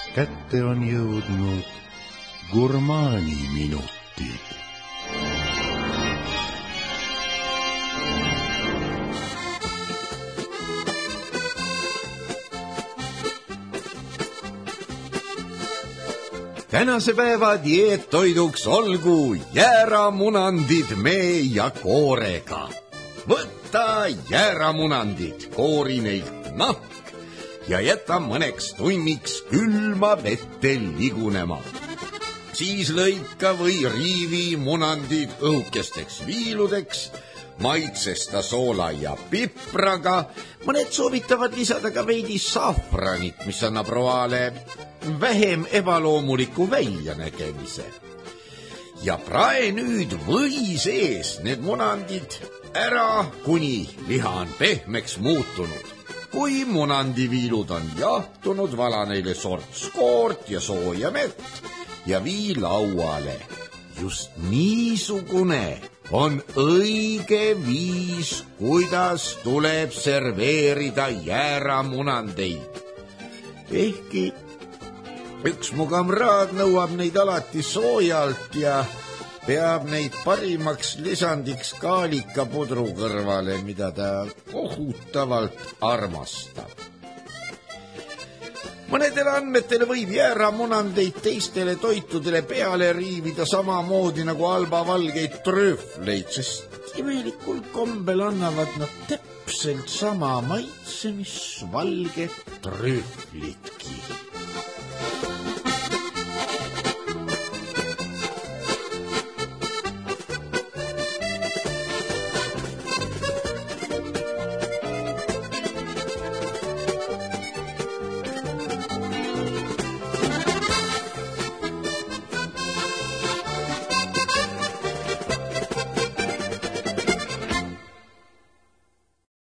kätte on jõudnud gurmaani minutid. Tänase päeva dieettoiduks olgu jääramunandid mee ja koorega. Võtta jääramunandid, koori neilt nahk ja jäta mõneks tunniks külma vette ligunema. Siis lõika või riivi munandid õhukesteks viiludeks, maitsesta soola ja pipraga. Mõned soovitavad lisada ka veidi safranit, mis annab roale vähem ebaloomuliku väljanägemise. Ja prae nüüd või sees need munandid ära, kuni liha on pehmeks muutunud. Kui munandiviilud on jahtunud, vala neile sorts koort ja sooja vett ja vii lauale. Just niisugune on õige viis, kuidas tuleb serveerida jääramunandeid. Ehkki üks mu kamraad nõuab neid alati soojalt ja peab neid parimaks lisandiks kaalikapudru kõrvale, mida ta kohutavalt armastab. Mõnedele andmetele võib jääramunandeid teistele toitudele peale riivida samamoodi nagu albavalgeid trühvleid, sest imelikul kombel annavad nad täpselt sama maitse, mis valged trühvlidki.